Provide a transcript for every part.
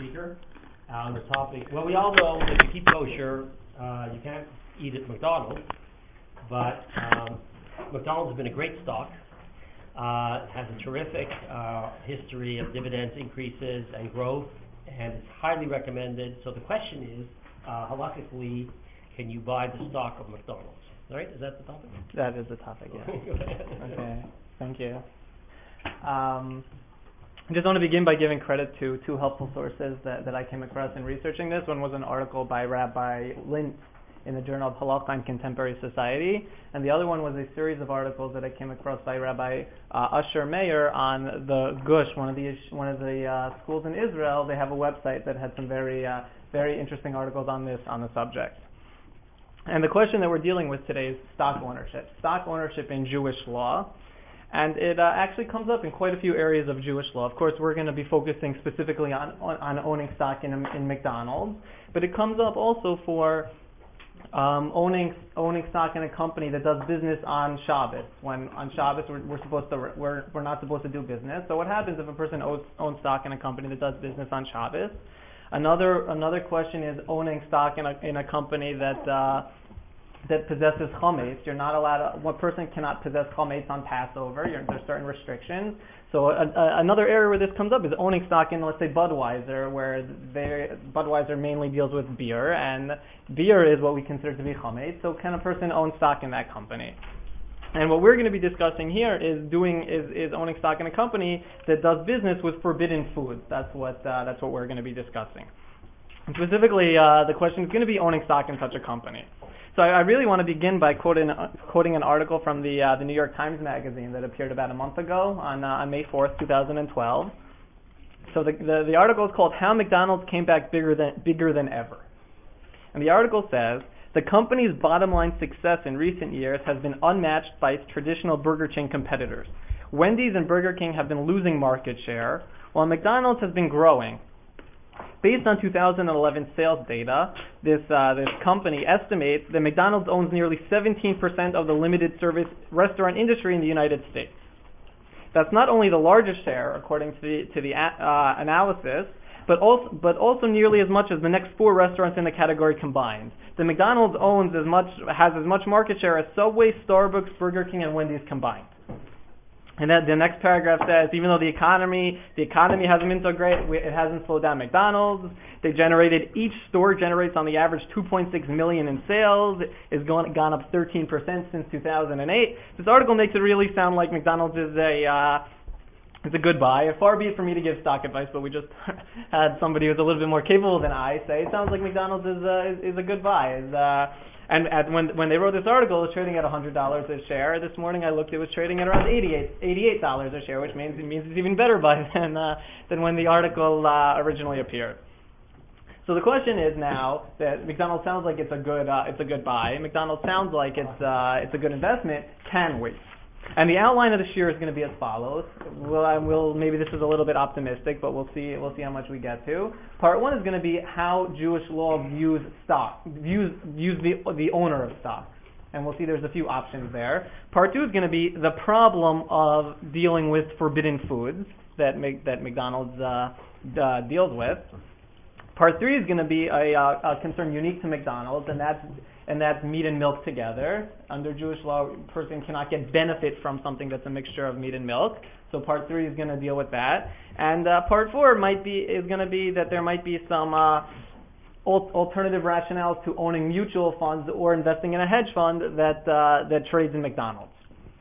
speaker on the topic. Well, we all know that to keep kosher, you can't eat at McDonald's, but McDonald's has been a great stock. It has a terrific history of dividends increases and growth, and it's highly recommended. So the question is, halakhically, can you buy the stock of McDonald's? Right? Is that the topic? That is the topic, yeah. Okay, thank you. I just want to begin by giving credit to two helpful sources that I came across in researching this. One was an article by Rabbi Lintz in the Journal of Halacha and Contemporary Society, and the other one was a series of articles that I came across by Rabbi Usher Meir on the Gush, one of the schools in Israel. They have a website that had some very interesting articles on the subject. And the question that we're dealing with today is stock ownership in Jewish law. And it actually comes up in quite a few areas of Jewish law. Of course, we're going to be focusing specifically on owning stock in McDonald's, but it comes up also for owning stock in a company that does business on Shabbos. When on Shabbos we're not supposed to do business. So what happens if a person owns stock in a company that does business on Shabbos? Another question is owning stock in a company that possesses chametz. You're not allowed. One person cannot possess chametz on Passover. There's certain restrictions. So another area where this comes up is owning stock in, let's say, Budweiser, where Budweiser mainly deals with beer, and beer is what we consider to be chametz. So can a person own stock in that company? And what we're going to be discussing here is owning stock in a company that does business with forbidden foods. That's what we're going to be discussing. And specifically, the question is going to be owning stock in such a company. So I really want to begin by quoting an article from the New York Times magazine that appeared about a month ago on May 4th, 2012. So the article is called "How McDonald's Came Back Bigger Than Ever," and the article says, "The company's bottom line success in recent years has been unmatched by its traditional burger chain competitors. Wendy's and Burger King have been losing market share, while McDonald's has been growing. Based on 2011 sales data, this company estimates that McDonald's owns nearly 17% of the limited service restaurant industry in the United States. That's not only the largest share, according to the analysis, but also nearly as much as the next four restaurants in the category combined. The McDonald's has as much market share as Subway, Starbucks, Burger King, and Wendy's combined." And then the next paragraph says, even though the economy hasn't been so great, it hasn't slowed down McDonald's. Each store generates on the average $2.6 million in sales. It's gone up 13% since 2008. This article makes it really sound like McDonald's is a good buy. Far be it for me to give stock advice, but we just had somebody who's a little bit more capable than I say it sounds like McDonald's is a good buy. And when they wrote this article, it was trading at $100 a share. This morning I looked, it was trading at around $88 a share, which means it's even better buy than when the article originally appeared. So the question is now that McDonald's sounds like it's a good buy. McDonald's sounds like it's a good investment. Can we? And the outline of the shir is going to be as follows. Maybe this is a little bit optimistic, but we'll see how much we get to. Part one is going to be how Jewish law views stock, views the owner of stock, and we'll see there's a few options there. Part two is going to be the problem of dealing with forbidden foods that McDonald's deals with. Part three is going to be a concern unique to McDonald's, and that's meat and milk together. Under Jewish law, a person cannot get benefit from something that's a mixture of meat and milk. So part three is going to deal with that. And part four is going to be that there might be some alternative rationales to owning mutual funds or investing in a hedge fund that trades in McDonald's.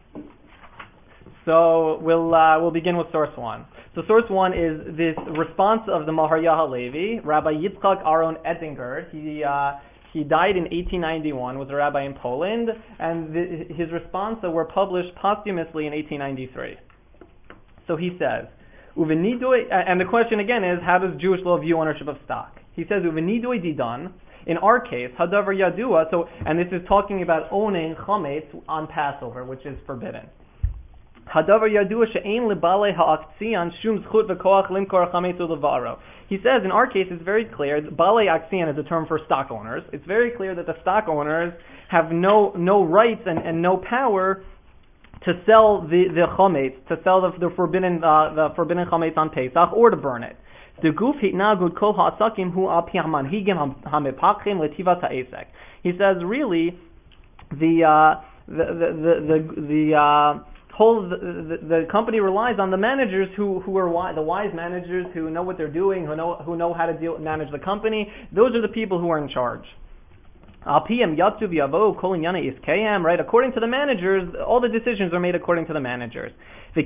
So we'll begin with source one. So source one is this response of the Maharya Halevi, Rabbi Yitzchak Aaron Ettinger. He died in 1891, was a rabbi in Poland, and his responses were published posthumously in 1893. So he says, and the question again is, how does Jewish law view ownership of stock? He says, Uvenidoi didan, in our case, hadavar yadua, and this is talking about owning chametz on Passover, which is forbidden. Hadavar yadua she'ein lebale ha'aktsiyan shum zchut v'koach limkor chametz ulevaro. He says, in our case, it's very clear, Balei Aksian is a term for stock owners. It's very clear that the stock owners have no rights and no power to sell the chametz, to sell the forbidden chametz on Pesach, or to burn it. The guf hitnagud kol ha'asakim hu al pi hamanhigim hamepachim letivas ha'esek. He says really the company relies on the managers who are the wise managers who know what they're doing, who know how to manage the company. Those are the people who are in charge. Right? According to the managers, all the decisions are made according to the managers. And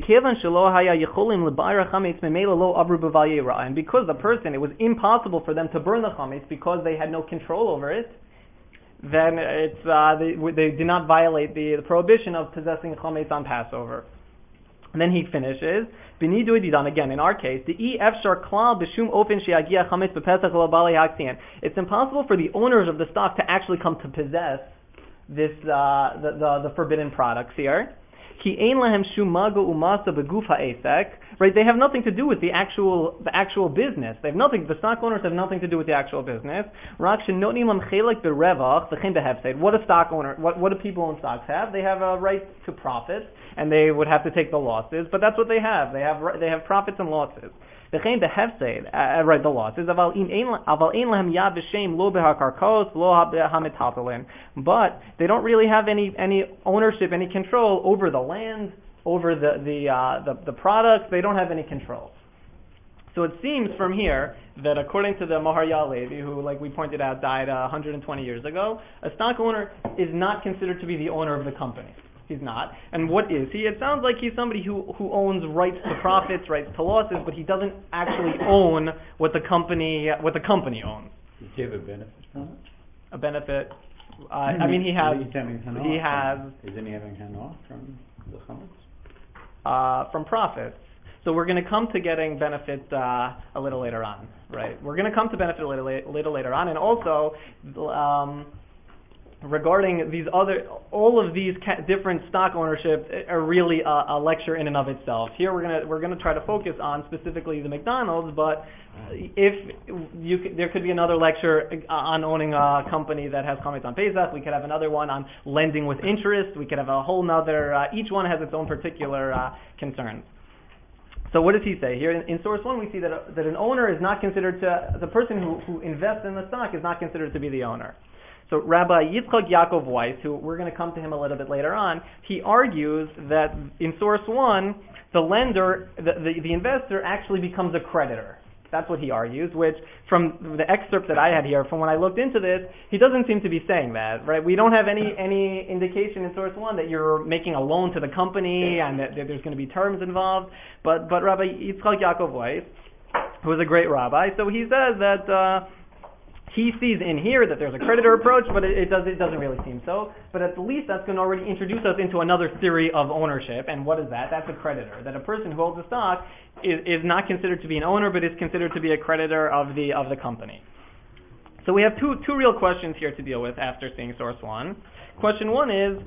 because the person, it was impossible for them to burn the chametz because they had no control over it, then it's they did not violate the prohibition of possessing chametz on Passover. And then he finishes, again, in our case, it's impossible for the owners of the stock to actually come to possess this the forbidden products here. Right? They have nothing to do with the actual business. The stock owners have nothing to do with the actual business. What a stock owner, what do people own stocks have? They have a right to profit, and they would have to take the losses, but that's what they have. They have profits and losses. The losses. But they don't really have any ownership, any control over the land, over the products. They don't have any control. So it seems from here that according to the Maharya Levi, who, like we pointed out, died 120 years ago, a stock owner is not considered to be the owner of the company. He's not. And what is he? It sounds like he's somebody who owns rights to profits, rights to losses, but he doesn't actually own what the company owns. Does he have a benefit from it? A benefit? I mean, he has. Isn't he having hana from the chametz? From profits. So we're going to come to getting benefit a little later on, right? We're going to come to benefit a little later on, and also regarding all of these different stock ownership are really a lecture in and of itself. Here we're gonna try to focus on specifically the McDonald's, but there could be another lecture on owning a company that has chametz on Pesach. We could have another one on lending with interest. We could have a whole nother. Each one has its own particular concerns. So what does he say here in source 1? We see that an owner is not considered the person who invests in the stock is not considered to be the owner. So Rabbi Yitzchak Yaakov Weiss, who we're going to come to him a little bit later on, he argues that in source 1, the lender, the investor actually becomes a creditor. That's what he argues, which from the excerpt that I had here, from when I looked into this, he doesn't seem to be saying that, right? We don't have any indication in source 1 that you're making a loan to the company and that there's going to be terms involved. But Rabbi Yitzchak Yaakov Weiss, who is a great rabbi, so he says that he sees in here that there's a creditor approach, but it doesn't really seem so. But at the least, that's going to already introduce us into another theory of ownership. And what is that? That's a creditor. That a person who holds a stock is not considered to be an owner, but is considered to be a creditor of the company. So we have two real questions here to deal with after seeing source 1. Question 1 is,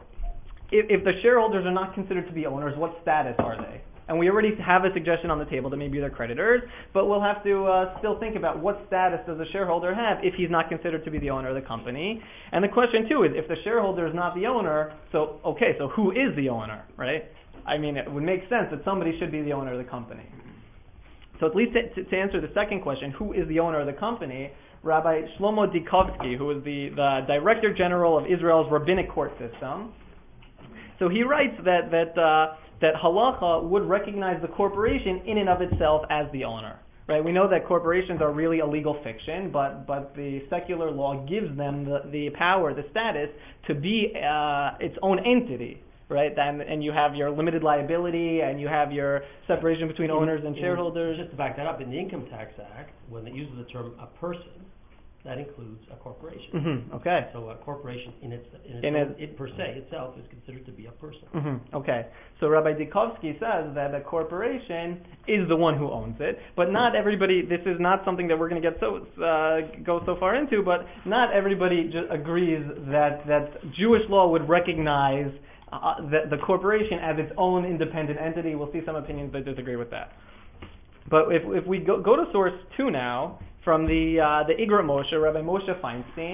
if the shareholders are not considered to be owners, what status are they? And we already have a suggestion on the table that maybe they're creditors, but we'll have to still think about what status does a shareholder have if he's not considered to be the owner of the company. And the question, too, is if the shareholder is not the owner, so who is the owner, right? I mean, it would make sense that somebody should be the owner of the company. So at least to answer the second question, who is the owner of the company, Rabbi Shlomo Dikovsky, who is the Director General of Israel's rabbinic court system, so he writes that halacha would recognize the corporation in and of itself as the owner. Right? We know that corporations are really a legal fiction, but the secular law gives them the power, the status, to be its own entity. Right? And you have your limited liability, and you have your separation between owners and shareholders. Just to back that up, in the Income Tax Act, when it uses the term a person, that includes a corporation. Mm-hmm. Okay. So a corporation it per se itself is considered to be a person. Mm-hmm. Okay. So Rabbi Dikovsky says that a corporation is the one who owns it, but not everybody. This is not something that we're going to get go so far into. But not everybody agrees that Jewish law would recognize the corporation as its own independent entity. We'll see some opinions that disagree with that. But if we go to source 2 now, from the Igrat Moshe, Rabbi Moshe Feinstein,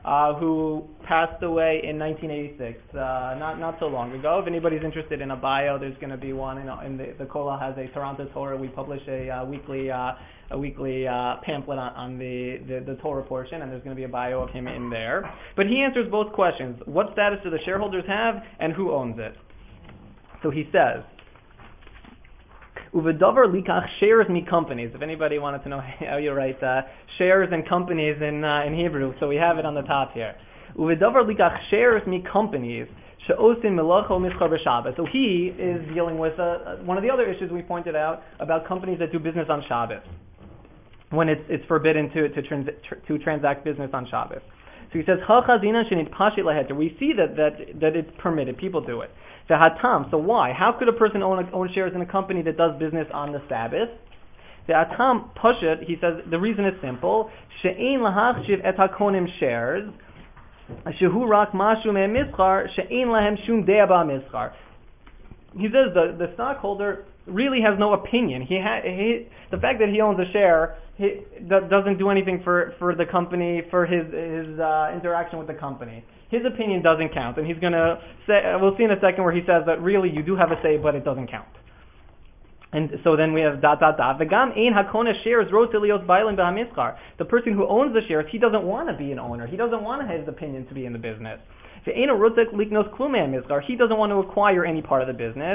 who passed away in 1986, not so long ago. If anybody's interested in a bio, there's going to be one. In the Kollel has a Toronto Torah. We publish a weekly pamphlet on the Torah portion, and there's going to be a bio of him in there. But he answers both questions: what status do the shareholders have, and who owns it? So he says, Uvedavar likach shares mi companies. If anybody wanted to know how you write shares and companies in Hebrew, so we have it on the top here. Uvedavar likach shares mi companies she'osin melacha u'mischar b'Shabbos. So he is dealing with one of the other issues we pointed out about companies that do business on Shabbos, when it's forbidden to transact business on Shabbos. So he says, we see that it's permitted. People do it. So why? How could a person own shares in a company that does business on the Sabbath? The atam pashut, he says, the reason is simple. She'ein lahachshiv et hakonim shares, shehu rak mashu me'mischar, she'ein lahem shum dea ba'mischar. He says the stockholder really has no opinion. The fact that he owns a share doesn't do anything for the company, for his interaction with the company. His opinion doesn't count, and he's going to say, we'll see in a second where he says that really you do have a say, but it doesn't count. And so then we have ... V'gam ein hakona shares rotelios bailim b'hamischar. The person who owns the shares, he doesn't want to be an owner. He doesn't want his opinion to be in the business. He doesn't want to acquire any part of the business.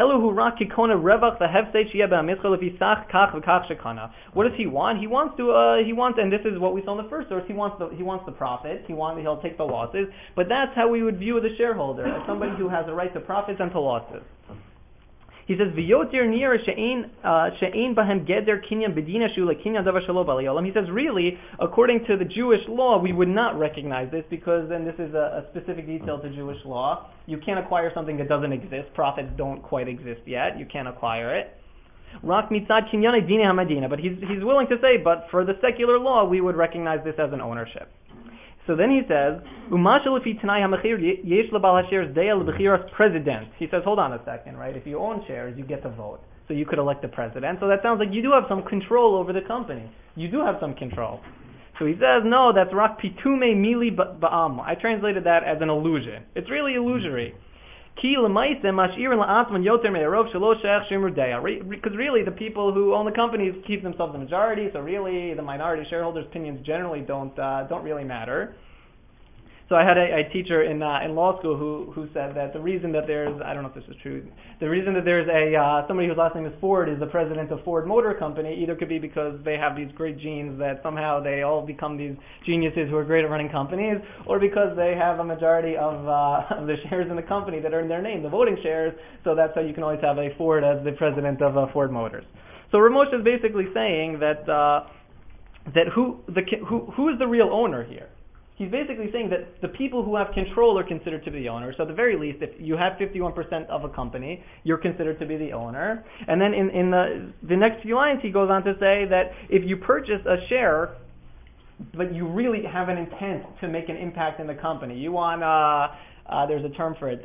What does he want? He wants, and this is what we saw in the first source. He wants the profits. He'll take the losses. But that's how we would view the shareholder, as somebody who has a right to profits and to losses. He says, "V'yotir nir she'ein bahem geder kinyan bedina shula kinyan davar shelo b'alayolem." He says, really, according to the Jewish law, we would not recognize this because, and this is a specific detail to Jewish law, you can't acquire something that doesn't exist. Profits don't quite exist yet. You can't acquire it. Rak mitzad kinyan dina hamadina. But he's willing to say, but for the secular law, we would recognize this as an ownership. So then he says, president. He says, hold on a second, right? If you own shares, you get to vote. So you could elect the president. So that sounds like you do have some control over the company. You do have some control. So he says, no, that's rak pitume mili ba'am. I translated that as an illusion. It's really illusory. Because really the people who own the companies keep themselves the majority, so really the minority shareholders' opinions generally don't really matter. So I had a teacher in law school who said that the reason that there's, I don't know if this is true, the reason that there's somebody whose last name is Ford is the president of Ford Motor Company either could be because they have these great genes that somehow they all become these geniuses who are great at running companies, or because they have a majority of the shares in the company that are in their name, the voting shares, so that's how you can always have a Ford as the president of Ford Motors. So Ramosh is basically saying that who is the real owner here? He's basically saying that the people who have control are considered to be the owner. So at the very least, if you have 51% of a company, you're considered to be the owner. And then in the next few lines, he goes on to say that if you purchase a share, but you really have an intent to make an impact in the company, you want, there's a term for it,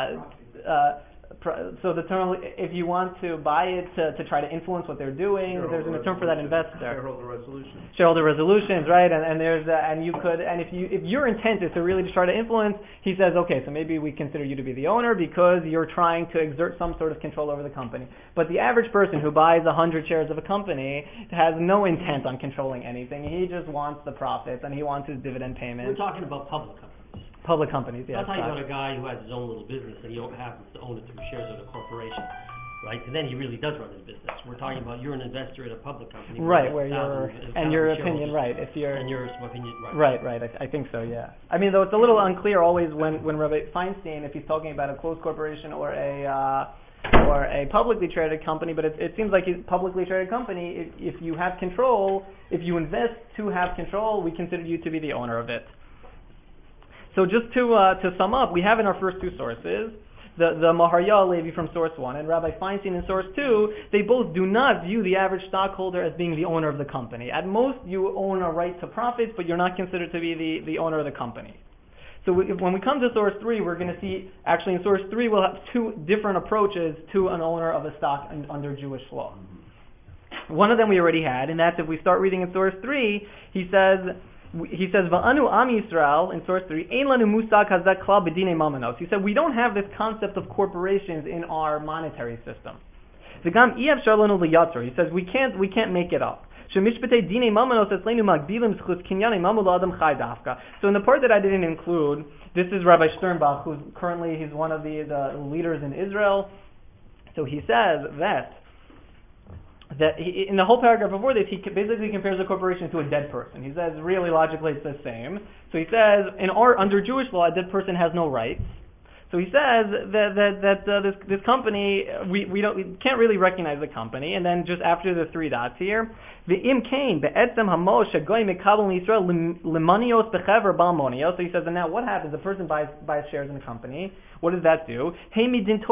so the term, if you want to buy it to try to influence what they're doing, there's a term for that investor. Shareholder resolutions, right? And there's and you could, and if your intent is to really try to influence, he says, okay, so maybe we consider you to be the owner because you're trying to exert some sort of control over the company. But the average person who buys 100 shares of a company has no intent on controlling anything. He just wants the profits and he wants his dividend payment. We're talking about public companies. Public companies, yes. That's how you got a guy who has his own little business and he happens to own it through shares of the corporation, right? And then he really does run his business. We're talking about you're an investor in a public company, right? Where your opinion, right? If you're and your opinion, right? Right. I think so. Yeah. I mean, though it's a little unclear always when Rabbi Feinstein, if he's talking about a closed corporation or a publicly traded company, but it seems like a publicly traded company. If you have control, if you invest to have control, we consider you to be the owner of it. So just to sum up, we have in our first two sources, the Maharya Levi from source 1 and Rabbi Feinstein in source 2, they both do not view the average stockholder as being the owner of the company. At most, you own a right to profits, but you're not considered to be the owner of the company. So when we come to source 3, we're going to see, actually in source 3, we'll have two different approaches to an owner of a stock under Jewish law. One of them we already had, and that's if we start reading in source 3, he says, he says, Va'anu Am Yisrael, in source 3, Ein lanu musag hazeh klal b'dinei mamanos. He said, we don't have this concept of corporations in our monetary system. V'gam i'efshar lanu liyatzor. He says, we can't make it up. So in the part that I didn't include, this is Rabbi Sternbach, who's currently, he's one of the leaders in Israel. So he says that he, in the whole paragraph before this, he basically compares a corporation to a dead person. He says, really, logically, it's the same. So he says, under Jewish law, a dead person has no rights. So he says that this company, we can't really recognize the company. And then just after the three dots here, the im kain be'etzem hamo shagoy mekabel Yisrael lemanios bechever balmonios. So he says, and now what happens? The person buys shares in the company. What does that do? He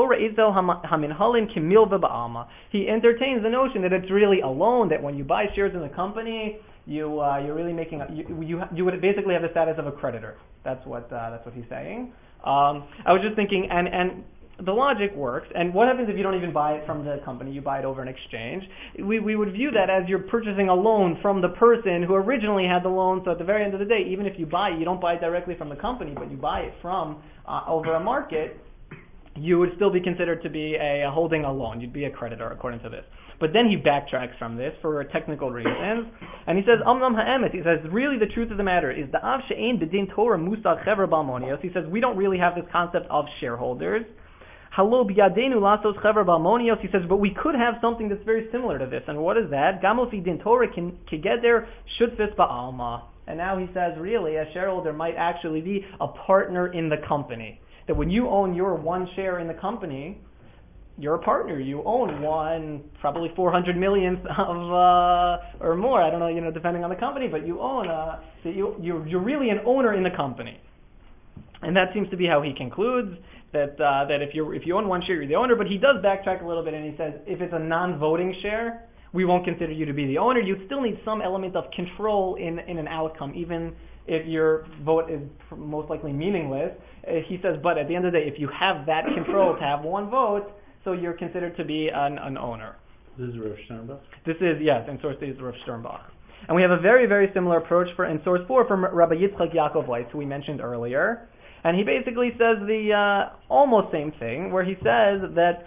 entertains the notion that it's really a loan. That when you buy shares in the company, you're really making you would basically have the status of a creditor. That's what he's saying. I was just thinking, and the logic works. And what happens if you don't even buy it from the company? You buy it over an exchange. We would view that as you're purchasing a loan from the person who originally had the loan. So at the very end of the day, even if you buy it, you don't buy it directly from the company, but you buy it from over a market, you would still be considered to be holding a loan. You'd be a creditor according to this. But then he backtracks from this for technical reasons, and he says, "Amnam ha'emet." He says, really, the truth of the matter is the av she'ein b'din Torah musag chever balmonios. He says we don't really have this concept of shareholders. Halo b'yadenu lasos chever balmonios. He says, but we could have something that's very similar to this. And what is that? Gamos din Torah kigeder shutfis ba'alma. And now he says, really, a shareholder might actually be a partner in the company. That when you own your one share in the company, you're a partner. You own probably 400 millionth of or more. I don't know, depending on the company, but you own. You're really an owner in the company, and that seems to be how he concludes that if you own one share, you're the owner. But he does backtrack a little bit, and he says if it's a non-voting share, we won't consider you to be the owner. You still need some element of control in an outcome, even if your vote is most likely meaningless. He says, but at the end of the day, if you have that control to have one vote, so you're considered to be an owner. This is Rav Sternbach? This is, yes, in source 3 is Rav Sternbach. And we have a very, very similar approach in source 4 from Rabbi Yitzchak Yaakov Weiss, who we mentioned earlier. And he basically says the almost same thing, where he says that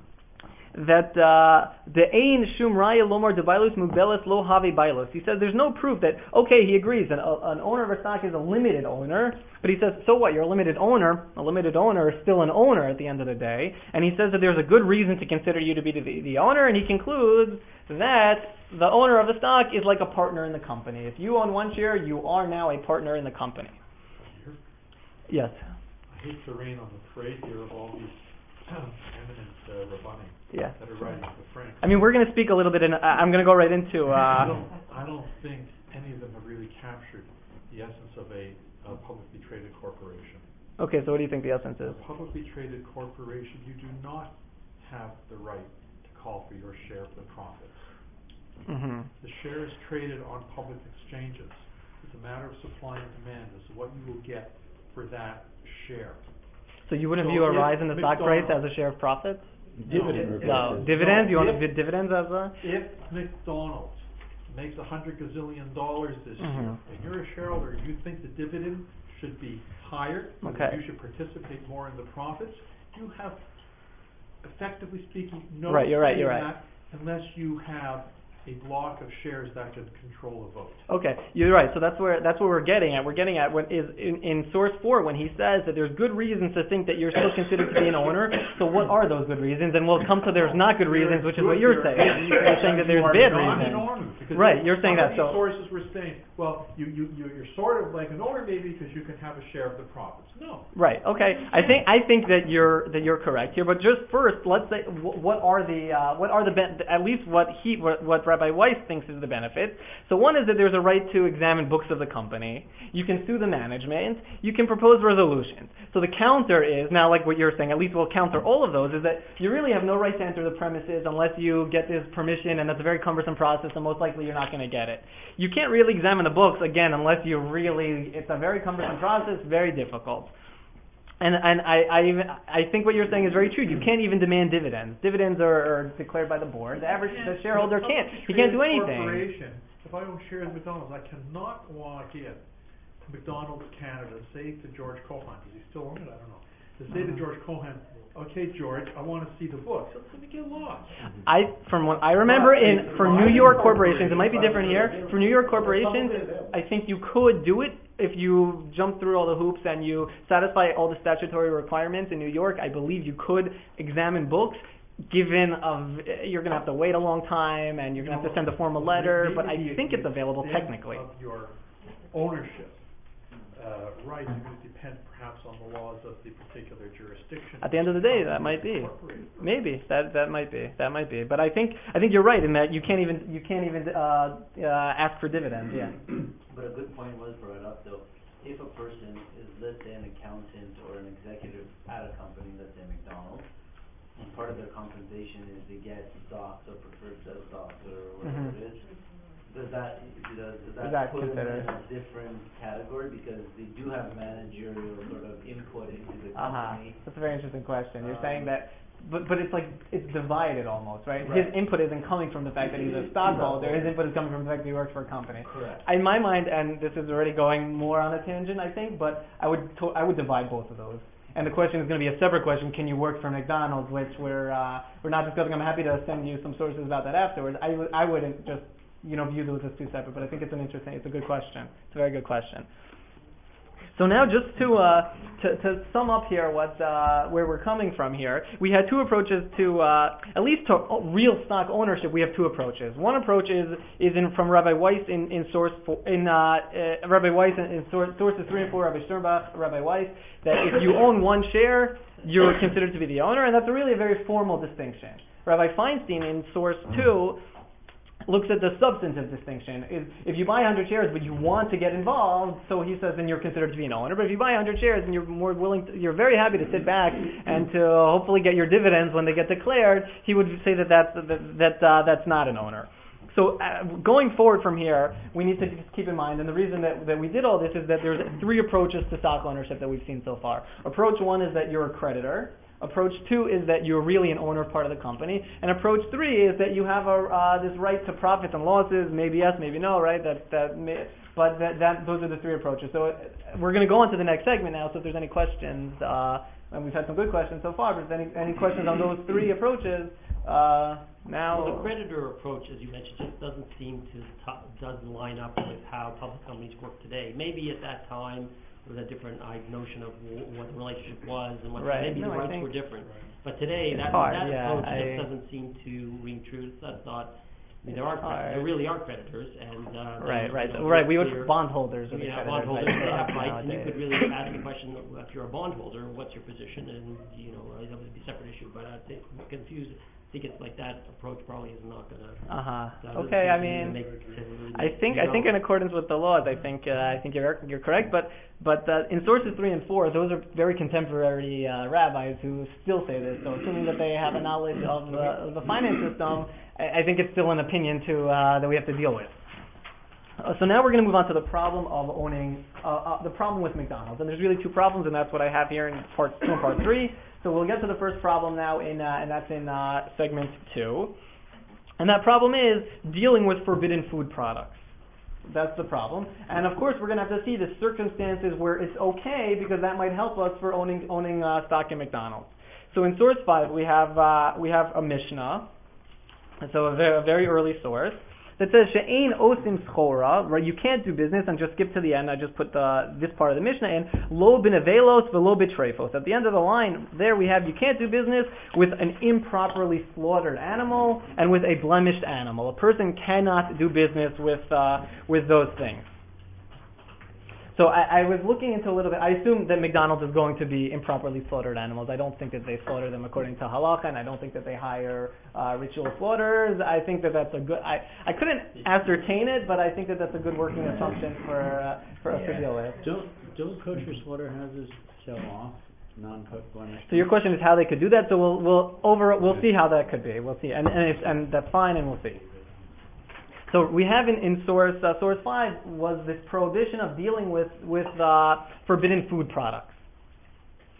the ein shum raya lomar debailus mugbeles lo have bailus. He says there's no proof that, okay, he agrees, an owner of a stock is a limited owner, but he says, so what, you're a limited owner is still an owner at the end of the day, and he says that there's a good reason to consider you to be the owner, and he concludes that the owner of the stock is like a partner in the company. If you own one share, you are now a partner in the company. Yes? I hate to rain on the parade here of all these eminent rabbanim that are writing the Frank. I mean, we're going to speak a little bit, I'm going to go right into... I don't think any of them have really captured the essence of a publicly traded corporation. Okay, so what do you think the essence is? A publicly traded corporation, you do not have the right to call for your share of the profits. Mm-hmm. The share is traded on public exchanges. It's a matter of supply and demand as to what you will get for that share. So you wouldn't view a rise in the stock price as a share of profits? Dividends. Dividends? You want to view dividends as a... If McDonald's makes $100 gazillion this year, and you're a shareholder, and you think the dividend should be higher, that you should participate more in the profits, you have, effectively speaking, no say in that unless you have a block of shares that can control a vote. Okay, you're right. So that's what we're getting at. We're getting at what is in source 4 when he says that there's good reasons to think that you're still considered to be an owner. So what are those good reasons? And we'll come to there's not good reasons, which is what you're saying. You're saying that there's bad reasons. Right, you're saying that. So sources were saying, well, you're sort of like an owner maybe because you can have a share of the profits. No. Right. Okay. I think that you're correct here. But just first, let's say what are the at least what Rabbi Weiss thinks is the benefit. So one is that there's a right to examine books of the company. You can sue the management. You can propose resolutions. So the counter is, now like what you're saying, at least we'll counter all of those, is that you really have no right to enter the premises unless you get this permission, and that's a very cumbersome process, and most likely you're not going to get it. You can't really examine the books, again, unless it's a very cumbersome process, very difficult. And I think what you're saying is very true. You can't even demand dividends. Dividends are declared by the board. The shareholder can't. He can't do anything. if I own shares in McDonald's, I cannot walk in to McDonald's Canada, say to George Cohan, does he still own it? I don't know. To say to George Cohan, okay, George, I want to see the books. It's going to get lost. From what I remember, for New York corporations, it might be different here. For New York corporations, I think you could do it if you jump through all the hoops and you satisfy all the statutory requirements in New York. I believe you could examine books. Given you're going to have to wait a long time and you're going to have to send a formal letter, but I think it's available technically. Of your ownership rights are going to depend perhaps on the laws of the particular jurisdiction. At the end of the day, that might be. Maybe that might be. But I think you're right in that you can't even ask for dividends. Yeah. But a good point was brought up though. If a person is, let's say, an accountant or an executive at a company, let's say McDonald's, and part of their compensation is to get stocks or preferred stocks or whatever it is, does that put them in a different category because they do have managerial sort of input into the company? That's a very interesting question. You're saying that, but it's like it's divided almost, right? Right. His input isn't coming from the fact that he's a stockholder. His input is coming from the fact that he works for a company. Correct. In my mind, and this is already going more on a tangent, I think, but I would divide both of those. And the question is going to be a separate question: can you work for McDonald's? Which we're not discussing. I'm happy to send you some sources about that afterwards. I wouldn't just view those as two separate. But I think it's a good question. It's a very good question. So now, just to sum up here, where we're coming from here, we had two approaches to at least to real stock ownership. We have two approaches. One approach is from Rabbi Weiss in source Rabbi Weiss in sources 3 and 4. Rabbi Sternbach, Rabbi Weiss, that if you own one share, you're considered to be the owner, and that's really a very formal distinction. Rabbi Feinstein in source 2 looks at the substantive distinction. If you buy 100 shares but you want to get involved, so he says then you're considered to be an owner. But if you buy 100 shares and you're very happy to sit back and to hopefully get your dividends when they get declared, he would say that's not an owner. So going forward from here, we need to just keep in mind, and the reason that we did all this is that there's 3 approaches to stock ownership that we've seen so far. Approach 1 is that you're a creditor. Approach 2 is that you're really an owner of part of the company, and approach 3 is that you have this right to profits and losses. Maybe yes, maybe no, right? Those are the 3 approaches. So we're going to go on to the next segment now. So if there's any questions, and we've had some good questions so far, but if there's any questions on those 3 approaches, now. Well, the creditor approach, as you mentioned, just doesn't line up with how public companies work today. Maybe at that time with a different notion of what the relationship was and maybe the rights were different. But today, that approach just doesn't seem to ring true. That's not. I mean, there really are creditors, and right. We would bondholders. Bondholders have rights, and you could really ask a question: if you're a bondholder, what's your position? And that would be a separate issue. But I think confused. I think it's like that approach probably is not going to. Okay, I mean, I think in accordance with the laws, I think you're correct. But in sources 3 and 4, those are very contemporary rabbis who still say this. So assuming that they have a knowledge of the finance system, I think it's still an opinion that we have to deal with. So now we're going to move on to the problem of owning, the problem with McDonald's. And there's really 2 problems, and that's what I have here in part 2 and part 3. So we'll get to the first problem now, and that's in segment 2. And that problem is dealing with forbidden food products. That's the problem. And of course, we're going to have to see the circumstances where it's okay, because that might help us for owning stock in McDonald's. So in source 5, we have a Mishnah, so a very early source, that says she'ein osim schora, right? You can't do business, and just skip to the end. I just put this part of the Mishnah in. Lo b'nevelos v'lo b'treifos. At the end of the line, there we have you can't do business with an improperly slaughtered animal and with a blemished animal. A person cannot do business with those things. So I was looking into a little bit. I assume that McDonald's is going to be improperly slaughtered animals. I don't think that they slaughter them according to halacha, and I don't think that they hire ritual slaughterers. I think that that's a good. I couldn't ascertain it, but I think that that's a good working assumption for us to deal with. Don't kosher slaughterhouses sell off non-cooked blemished? So your question is how they could do that. So we'll see how that could be. We'll see, and that's fine, and we'll see. So we have in source 5 was this prohibition of dealing with forbidden food products.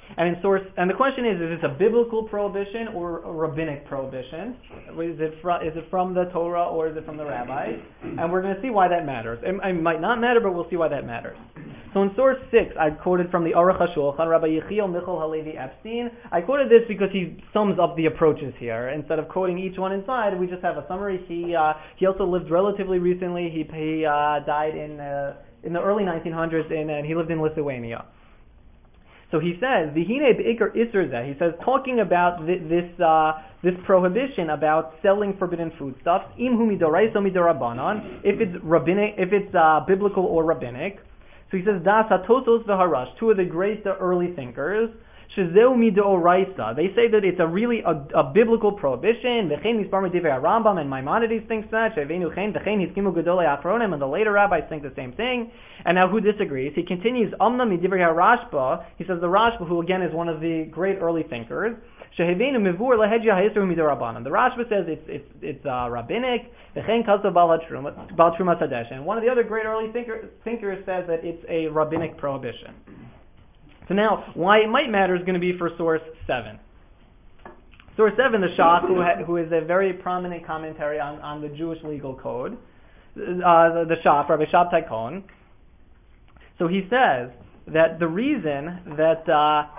And the question is this a biblical prohibition or a rabbinic prohibition? Is it from the Torah or is it from the rabbis? And we're going to see why that matters. It might not matter, but we'll see why that matters. So in source 6, I quoted from the Aruch HaShulchan, Rabbi Yechiel Michal Halevi Epstein. I quoted this because he sums up the approaches here. Instead of quoting each one inside, we just have a summary. He also lived relatively recently. He died in the early 1900s, and he lived in Lithuania. So he says, "V'hine be'ikar isur zeh." He says, talking about this prohibition about selling forbidden foodstuffs, im hu midoraisa midorabanan, if it's rabbinic, if it's biblical or rabbinic. So he says, Das HaTosos v'Harash, two of the great early thinkers, shezeu midoraisa. They say that it's a biblical prohibition. V'chein mispar medivei Rambam, and Maimonides thinks that. She'evenu chen v'chein hiskimu gedolei achronim, and the later rabbis think the same thing. And now who disagrees? He continues, Amna midivei Rashba. He says the Rashba, who again is one of the great early thinkers. She'evenu mivur lehedja ha'isru midorabanan. The Rashba says it's rabbinic. V'chein kaso bal truma sadesh. And one of the other great early thinkers says that it's a rabbinic prohibition. So now, why it might matter is going to be for source 7. Source 7, the Shach, who is a very prominent commentary on the Jewish legal code, the Shach, Rabbi Shabtai Cohen. So he says that the reason that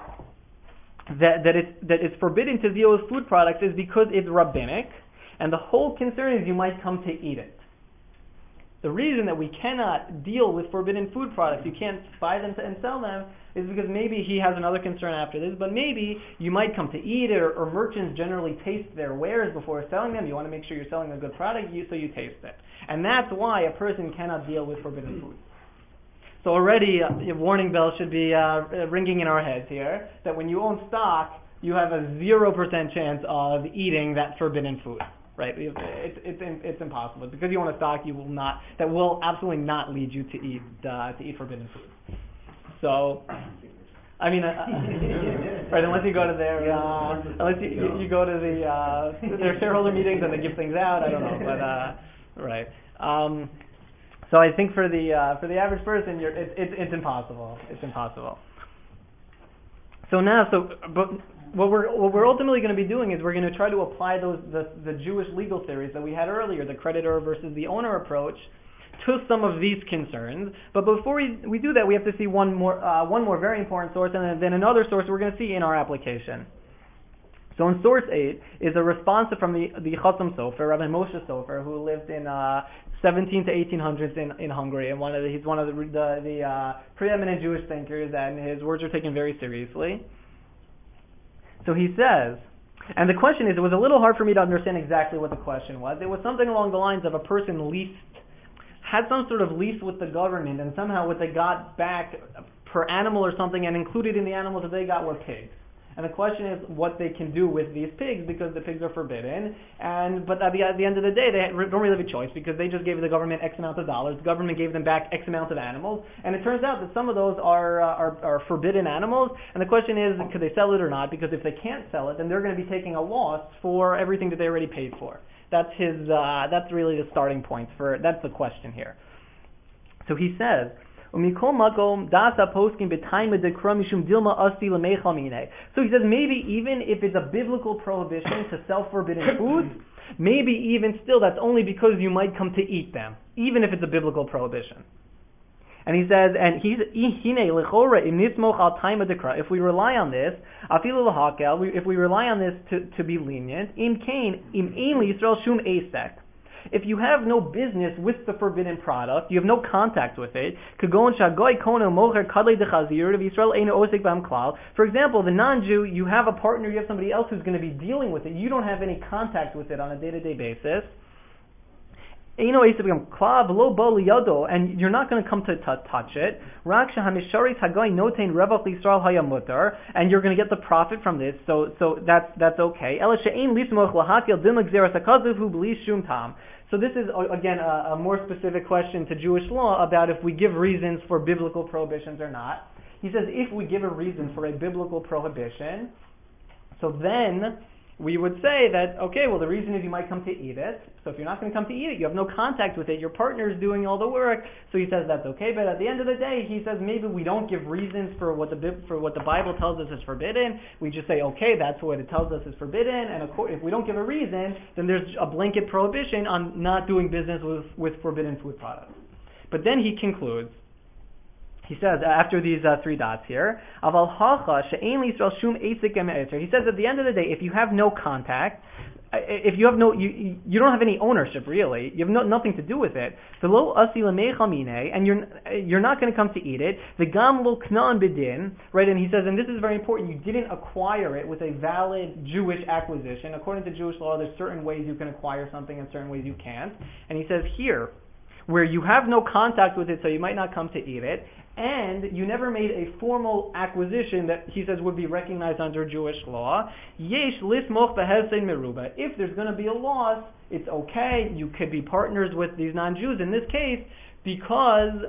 it's forbidden to deal with food products is because it's rabbinic, and the whole concern is you might come to eat it. The reason that we cannot deal with forbidden food products, you can't buy them and sell them, is because maybe he has another concern after this, but maybe you might come to eat it, or merchants generally taste their wares before selling them. You want to make sure you're selling a good product, so you taste it. And that's why a person cannot deal with forbidden food. So already a warning bell should be ringing in our heads here, that when you own stock, you have a 0% chance of eating that forbidden food. Right, it's impossible because you own a stock. That will absolutely not lead you to eat forbidden food. So, I mean, right? Unless you go to their you go to their shareholder meetings and they give things out. I don't know, but right. So I think for the average person, it's impossible. It's impossible. So now, but. What we're ultimately going to be doing is we're going to try to apply the Jewish legal theories that we had earlier, the creditor versus the owner approach, to some of these concerns. But before we do that, we have to see one more very important source, and then another source we're going to see in our application. So in source 8 is a response from the Chassam Sofer, Rabbi Moshe Sofer, who lived in 17 to 1800s in Hungary, and he's one of the preeminent Jewish thinkers, and his words are taken very seriously. So he says, and the question is, it was a little hard for me to understand exactly what the question was. It was something along the lines of a person had some sort of lease with the government, and somehow what they got back per animal or something, and included in the animals that they got were pigs. And the question is what they can do with these pigs, because the pigs are forbidden. But at the end of the day, they don't really have a choice, because they just gave the government X amount of dollars. The government gave them back X amount of animals, and it turns out that some of those are forbidden animals. And the question is, could they sell it or not? Because if they can't sell it, then they're going to be taking a loss for everything that they already paid for. That's really the starting point that's the question here. So he says, so he says maybe even if it's a biblical prohibition to sell forbidden foods, maybe even still that's only because you might come to eat them, even if it's a biblical prohibition. And he says, if we rely on this, if we rely on this to be lenient, if you have no business with the forbidden product, you have no contact with it. For example, the non-Jew, you have a partner, you have somebody else who's going to be dealing with it. You don't have any contact with it on a day-to-day basis. And you're not going to come to touch it. And you're going to get the profit from this, so that's okay. So this is, again, a more specific question to Jewish law about if we give reasons for biblical prohibitions or not. He says if we give a reason for a biblical prohibition, so then we would say that, okay, well, the reason is you might come to eat it. So if you're not going to come to eat it, you have no contact with it, your partner's doing all the work. So he says that's okay, but at the end of the day, he says maybe we don't give reasons for what the Bible tells us is forbidden. We just say, okay, that's what it tells us is forbidden, and if we don't give a reason, then there's a blanket prohibition on not doing business with forbidden food products. But then he concludes. He says, after these three dots here, he says at the end of the day, if you have no contact, if you have you don't have any ownership really, you have nothing to do with it, and you're not going to come to eat it, right? And he says, and this is very important, you didn't acquire it with a valid Jewish acquisition. According to Jewish law, there's certain ways you can acquire something and certain ways you can't. And he says here, where you have no contact with it, so you might not come to eat it, and you never made a formal acquisition that he says would be recognized under Jewish law. Yesh lismoch behefsein meruba. If there's going to be a loss, it's okay. You could be partners with these non-Jews in this case because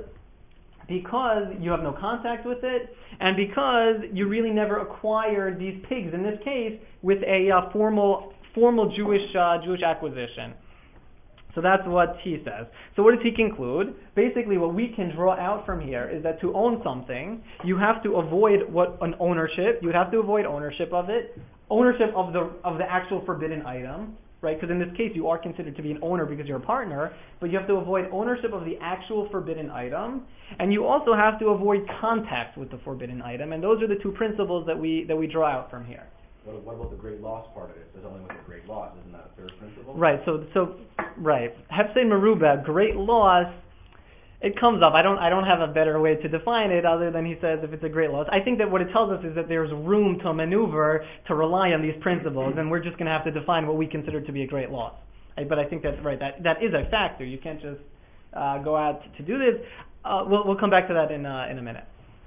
you have no contact with it, and because you really never acquired these pigs in this case with a formal Jewish acquisition. So that's what he says. So what does he conclude? Basically what we can draw out from here is that to own something, you have to avoid you would have to avoid ownership of it, ownership of the actual forbidden item, right? Because in this case you are considered to be an owner because you're a partner, but you have to avoid ownership of the actual forbidden item, and you also have to avoid contact with the forbidden item, and those are the two principles that we draw out from here. What about the great loss part of it? There's only with the great loss, isn't that a third principle? Right. So right. Hefsein meruba, great loss. It comes up. I don't have a better way to define it other than he says if it's a great loss. I think that what it tells us is that there's room to maneuver to rely on these principles, and we're just going to have to define what we consider to be a great loss. But I think that's right. That is a factor. You can't just go out to do this. We'll come back to that in a minute.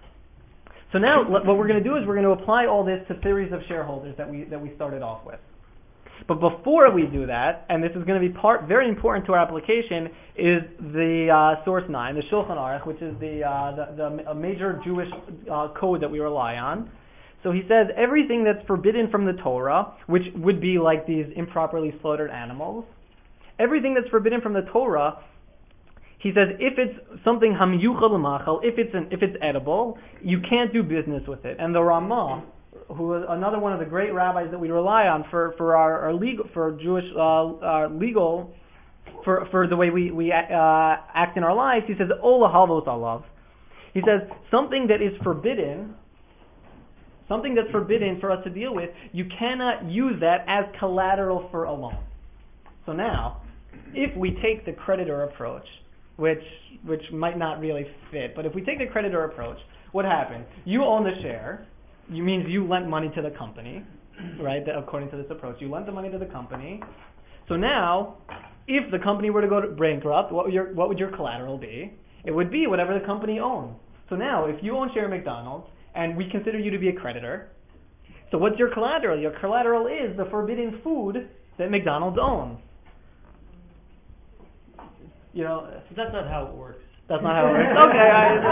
So now what we're going to do is we're going to apply all this to theories of shareholders that we started off with. But before we do that, and this is going to be very important to our application, is the source 9, the Shulchan Aruch, which is the major Jewish code that we rely on. So he says everything that's forbidden from the Torah, which would be like these improperly slaughtered animals, everything that's forbidden from the Torah, he says if it's something hamiyuchal l'machal, if it's edible, you can't do business with it. And the Ramah, who is another one of the great rabbis that we rely on for our legal, for Jewish legal, for the way we act in our lives, he says ola halvos alav. He says something that is forbidden, something that's forbidden for us to deal with, you cannot use that as collateral for a loan. So now, if we take the creditor approach, which might not really fit, but if we take the creditor approach, what happens? You own the share. Means you lent money to the company, right? According to this approach, you lent the money to the company. So now, if the company were to go bankrupt, what would your collateral be? It would be whatever the company owns. So now, if you own share of McDonald's and we consider you to be a creditor, so what's your collateral? Your collateral is the forbidden food that McDonald's owns. You know, that's not how it works. That's not how it works. Okay.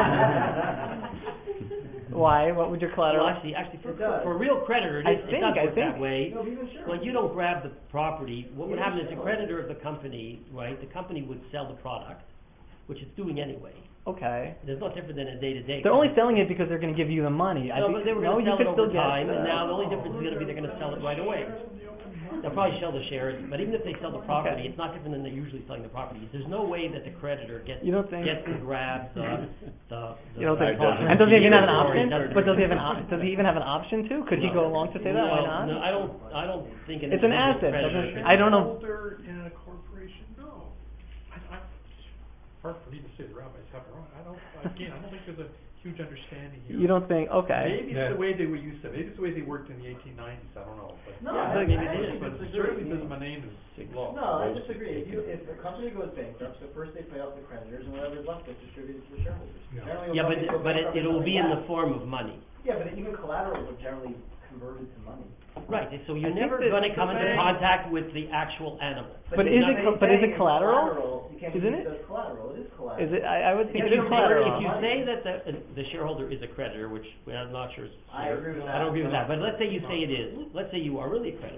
Why? What would your collateral? Well, actually, for a real creditor, it's not work that way. No, even sure. Well, you don't grab the property. What would happen is the creditor of the company, right? The company would sell the product, which it's doing anyway. Okay. There's no different than a day-to-day. They're only selling it because they're going to give you the money. But they were going to sell it over time, and now the only difference is going to be they're going to sell it right away. They'll probably sell the shares, but even if they sell the property, It's not different than they're usually selling the property. There's no way that the creditor gets to grab the you don't think? And does he even have an option? But does he have does he even have an option to? Could he go along to say that? Why not? No, I don't think it's an asset. I don't know. In a corporation, no. Hard for me to say the rabbis have it wrong. I don't think there's a huge understanding here. You don't think? Okay. Maybe it's the way they were used to. Maybe it's the way they worked in the 1890s. I don't know. But Maybe it is. But certainly doesn't name is law. No, I disagree. If a company goes bankrupt, so first they pay off the creditors, and whatever's left gets distributed to the shareholders. Yeah, but it will be in the form of money. Yeah, but even collateral is generally converted to money. Right. So you're never going to come into contact with the actual animal. But is it collateral? Isn't it? It's collateral. It is collateral. Is it? I would think If it is collateral. you say that the shareholder is a creditor, which I'm not sure. I agree with that. I don't agree with that. But let's say you say it is. Let's say you are really a creditor.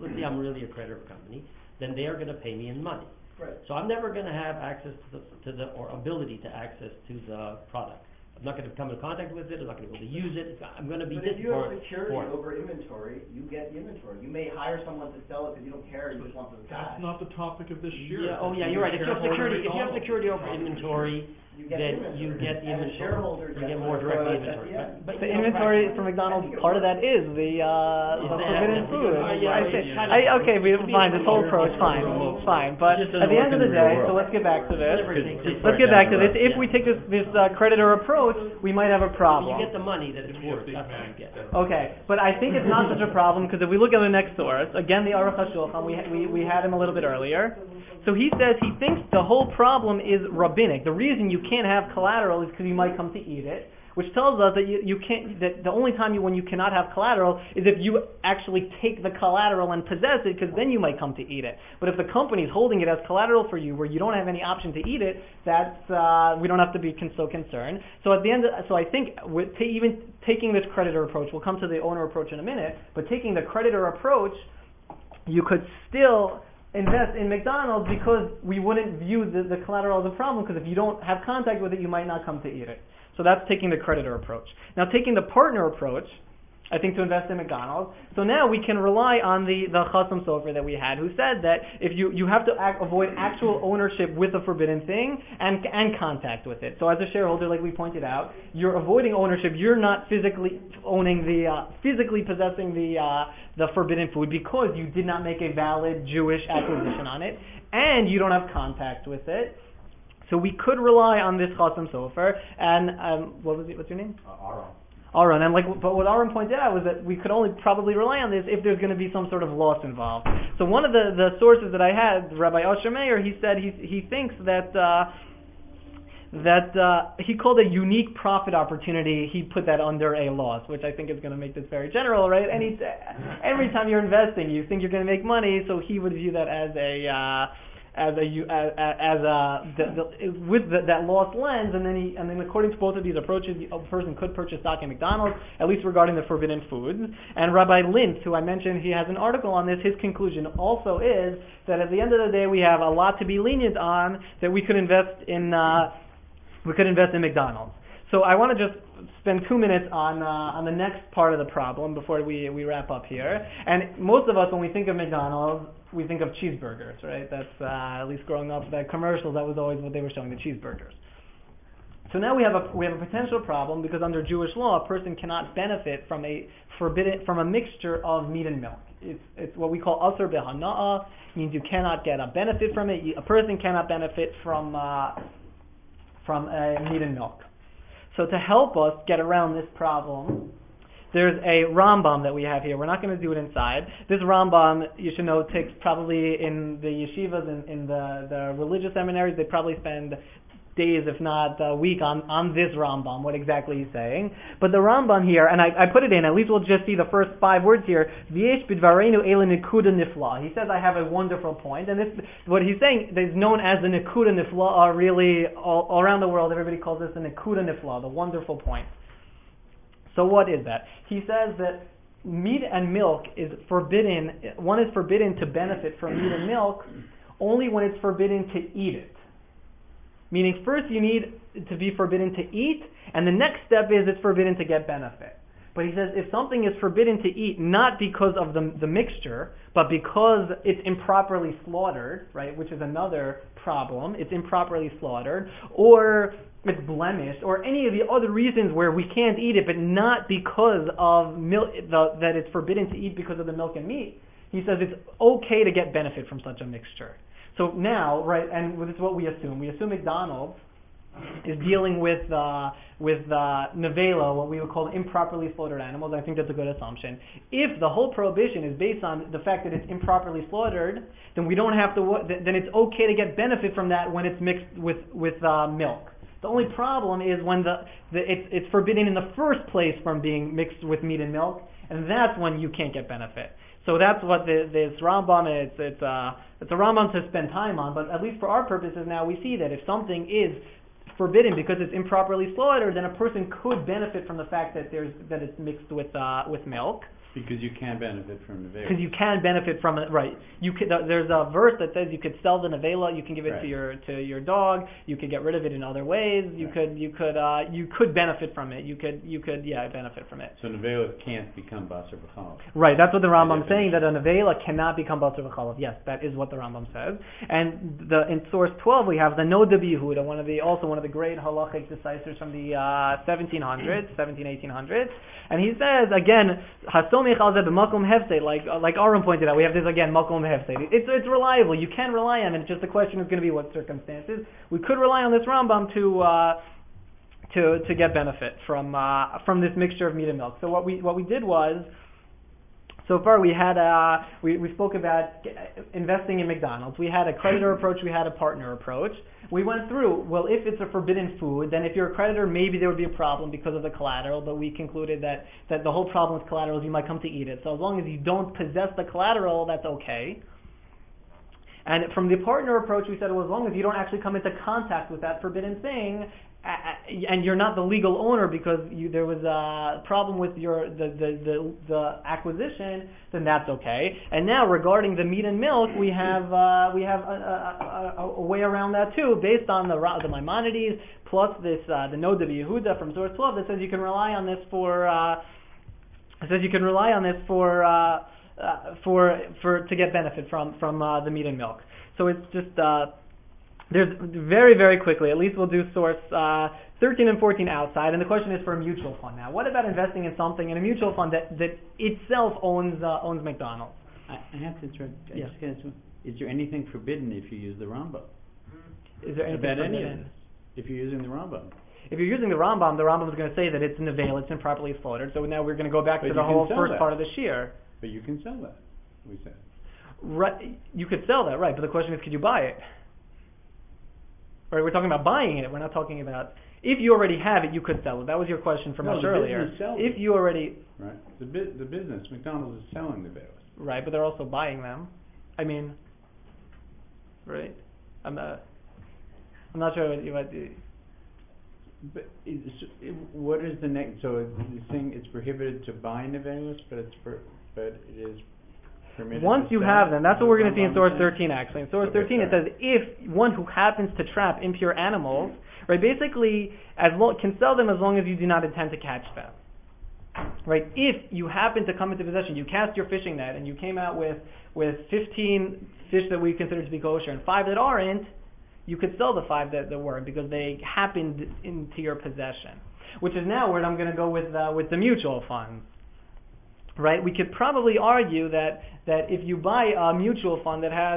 let's say I'm really a creditor of a company, then they are gonna pay me in money. Right. So I'm never gonna have access or ability to access to the product. I'm not gonna come in contact with it, I'm not gonna be able to use it, I'm gonna be But if you have disappointed security for it. over inventory, you get the inventory. You may hire someone to sell it because you don't care, you just want the cash. That's not the topic of this year. Yeah, oh yeah, you're right, if you have security over inventory, You get then you get the And the inventory, shareholders you get get more money. directly So at inventory. the end- But The you know, inventory practically- for McDonald's, part of that is the forbidden Yeah, food. yeah, I say, okay, fine, this whole approach, fine, but Just at the end of the doesn't work in day, the so world. let's get back to this. Everything- Let's get back to this. If we take this creditor approach, we might have a You problem. get the money that it's Give me a worth, Big that's what Mac. you get. Okay, but I think it's not such a problem because if we look at the next source, again the Aruch HaShulchan, we had him a little bit earlier. So he says he thinks the whole problem is rabbinic. The reason you can't have collateral is because you might come to eat it, which tells us that you can't. That the only time when you cannot have collateral is if you actually take the collateral and possess it, because then you might come to eat it. But if the company is holding it as collateral for you, where you don't have any option to eat it, that's we don't have to be so concerned. So at the end, so I think even taking this creditor approach, we'll come to the owner approach in a minute. But taking the creditor approach, you could still invest in McDonald's because we wouldn't view the collateral as a problem, because if you don't have contact with it, you might not come to eat it. So that's taking the creditor approach. Now taking the partner approach, I think, to invest in McDonald's. So now we can rely on the Chasam Sofer that we had, who said that if you have to avoid actual ownership with a forbidden thing and contact with it. So as a shareholder, like we pointed out, you're avoiding ownership. You're not physically owning physically possessing the forbidden food because you did not make a valid Jewish acquisition on it, and you don't have contact with it. So we could rely on this Chasam Sofer, and what's your name? Aaron, and but what Aaron pointed out was that we could only probably rely on this if there's going to be some sort of loss involved. So one of the sources that I had, Rabbi Osher Meir, he said he thinks that he called a unique profit opportunity. He put that under a loss, which I think is going to make this very general, right? Every time you're investing, you think you're going to make money, so he would view that as with that loss lens, and then according to both of these approaches, a person could purchase stock in McDonald's, at least regarding the forbidden foods. And Rabbi Lintz, who I mentioned, he has an article on this. His conclusion also is that at the end of the day, we have a lot to be lenient on, that we could invest in McDonald's. So I want to just spend 2 minutes on the next part of the problem before we wrap up here. And most of us, when we think of McDonald's, we think of cheeseburgers, right? That's at least growing up, that commercials, that was always what they were showing, the cheeseburgers. So now we have a potential problem, because under Jewish law, a person cannot benefit from a mixture of meat and milk. It's what we call aser behana'ah, means you cannot get a benefit from it. A person cannot benefit from meat and milk. So to help us get around this problem, there's a Rambam that we have here. We're not going to do it inside. This Rambam, you should know, takes probably in the yeshivas, in the religious seminaries, they probably spend days, if not a week, on this Rambam, what exactly he's saying. But the Rambam here, and I put it in, at least we'll just see the first 5 words here. V'yesh b'dvareinu ele nekuda nifla. He says, I have a wonderful point. And this, what he's saying is known as the nekuda nifla, really all around the world, everybody calls this the nekuda nifla, the wonderful point. So what is that? He says that meat and milk is forbidden. One is forbidden to benefit from meat and milk only when it's forbidden to eat it. Meaning first you need to be forbidden to eat, and the next step is it's forbidden to get benefit. But he says if something is forbidden to eat not because of the mixture, but because it's improperly slaughtered, right, which is another problem, it's improperly slaughtered, or it's blemished, or any of the other reasons where we can't eat it, but not because of that it's forbidden to eat because of the milk and meat, he says it's okay to get benefit from such a mixture. So now, right, and this is what we assume. We assume McDonald's is dealing with nevela, what we would call improperly slaughtered animals. I think that's a good assumption. If the whole prohibition is based on the fact that it's improperly slaughtered, then we don't have to. Then it's okay to get benefit from that when it's mixed with milk. The only problem is when it's forbidden in the first place from being mixed with meat and milk, and that's when you can't get benefit. So that's what this Rambam is. It's a Rambam to spend time on, but at least for our purposes now, we see that if something is forbidden because it's improperly slaughtered, then a person could benefit from the fact that it's mixed with milk. Because you can benefit from the Because you can benefit from it, right? You could. There's a verse that says you could sell the nevela, you can give it to your dog, you could get rid of it in other ways. You could benefit from it. You could benefit from it. So nevela can't become basar b'chalav. Right. That's what the Rambam's saying, that a nevela cannot become basar b'chalav. Yes, that is what the Rambam says. And in source 12 we have the Noda B'Yehuda, one of the great halachic decisors from the 1800s, and he says again, like Aaron pointed out, we have this again, makom hefsed. It's reliable. You can rely on it. It's just the question is going to be what circumstances. We could rely on this Rambam to get benefit from this mixture of meat and milk. So what we did was, so far we had we spoke about investing in McDonald's. We had a creditor approach. We had a partner approach. We went through, well, if it's a forbidden food, then if you're a creditor, maybe there would be a problem because of the collateral, but we concluded that the whole problem with collateral is you might come to eat it. So as long as you don't possess the collateral, that's okay. And from the partner approach, we said, well, as long as you don't actually come into contact with that forbidden thing, and you're not the legal owner because there was a problem with the acquisition, then that's okay. And now regarding the meat and milk, we have a way around that too, based on the Maimonides plus this the Noda B'Yehuda from source 12 that says you can rely on this to get benefit from the meat and milk. So it's just there's very, very quickly, at least we'll do source 13 and 14 outside, and the question is for a mutual fund now. What about investing in something in a mutual fund that itself owns McDonald's? I have to interrupt. Yeah. Is there anything forbidden if you use the Rambam? Is there anything about forbidden? any of this? If you're using the Rambam. If you're using the Rambam is going to say that it's nevel, it's improperly slaughtered. So now we're going to go back But to the you whole can sell first that. part of the shir. But you can sell that, we said. Right, you could sell that, right? But the question is, could you buy it? Right, we're talking about buying it. We're not talking about if you already have it, you could sell it. That was your question from us earlier. If you already, right, the business McDonald's is selling the veils. Right, but they're also buying them. I mean, right? I'm not sure what you might do. But what is the next? So you're saying it's prohibited to buy nevelos, but it is permitted. Once to you sell have them, that's what we're going to see in source Rambam 13. Actually, in source Okay, 13 it says if one who happens to trap impure animals, right, basically can sell them as long as you do not intend to catch them. Right, if you happen to come into possession, you cast your fishing net and you came out with 15 fish that we consider to be kosher and 5 that aren't, you could sell the 5 that weren't because they happened into your possession. Which is now where I'm going to go with the mutual funds. Right, we could probably argue that if you buy a mutual fund that has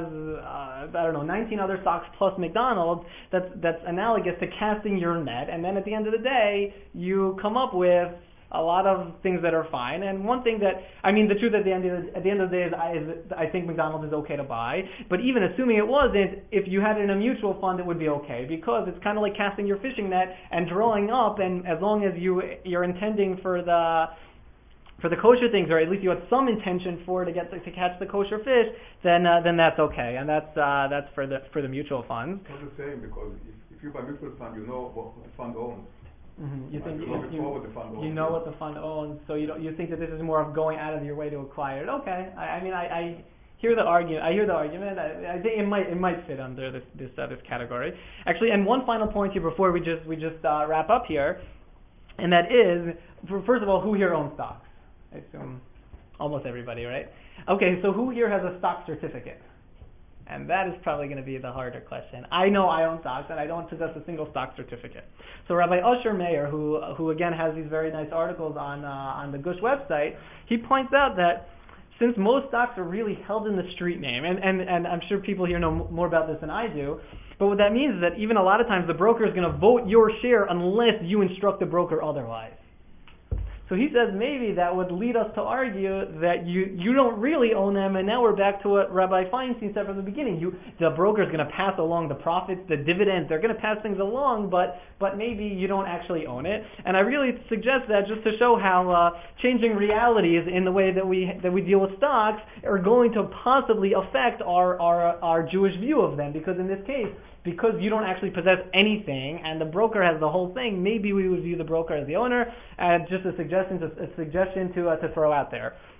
19 other stocks plus McDonald's, that's analogous to casting your net, and then at the end of the day you come up with a lot of things that are fine. And one thing that, I mean, the truth at the end of the day is I think McDonald's is okay to buy. But even assuming it wasn't, if you had it in a mutual fund, it would be okay because it's kind of like casting your fishing net and drawing up. And as long as you're intending for the kosher things, or at least you had some intention to catch the kosher fish, then that's okay. And that's for the mutual funds. I'm just saying because if you buy mutual fund, you know what the fund owns. Mm-hmm. You think you know what the fund owns, so you think that this is more of going out of your way to acquire it. Okay, I hear the argument. I think it might fit under this category. Actually, and one final point here before we just wrap up here, and that is, first of all, who here owns stocks? I assume almost everybody, right? Okay, so who here has a stock certificate? And that is probably going to be the harder question. I know I own stocks, and I don't possess a single stock certificate. So Rabbi Usher Meir, who again has these very nice articles on the Gush website, he points out that since most stocks are really held in the street name, and I'm sure people here know more about this than I do, but what that means is that even a lot of times the broker is going to vote your share unless you instruct the broker otherwise. So he says maybe that would lead us to argue that you don't really own them, and now we're back to what Rabbi Feinstein said from the beginning. The broker is going to pass along the profits, the dividends, they're going to pass things along, but maybe you don't actually own it. And I really suggest that just to show how changing realities in the way that we deal with stocks are going to possibly affect our Jewish view of them, because in this case, because you don't actually possess anything and the broker has the whole thing, maybe we would view the broker as the owner. And just a suggestion to throw out there.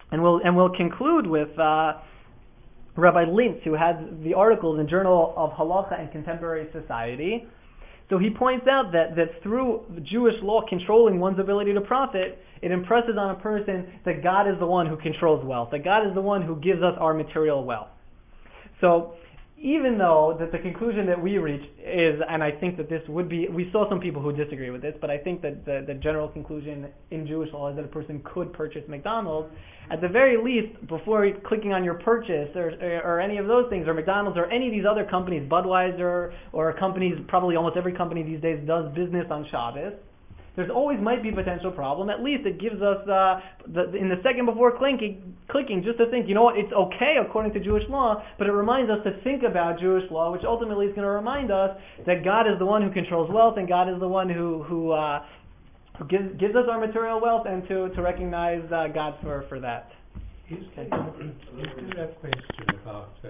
And we'll conclude with Rabbi Lintz, who had the article in the Journal of Halacha and Contemporary Society. So he points out that through Jewish law controlling one's ability to profit, it impresses on a person that God is the one who controls wealth, that God is the one who gives us our material wealth. So even though that the conclusion that we reach is, and I think that this would be, we saw some people who disagree with this, but I think that the general conclusion in Jewish law is that a person could purchase McDonald's. At the very least, before clicking on your purchase or any of those things, or McDonald's or any of these other companies, Budweiser or companies, probably almost every company these days does business on Shabbos, there's always might be a potential problem. At least it gives us, in the second before clicking, just to think, you know what, it's okay according to Jewish law, but it reminds us to think about Jewish law, which ultimately is going to remind us that God is the one who controls wealth, and God is the one who gives us our material wealth, and to recognize God for that. Is that question about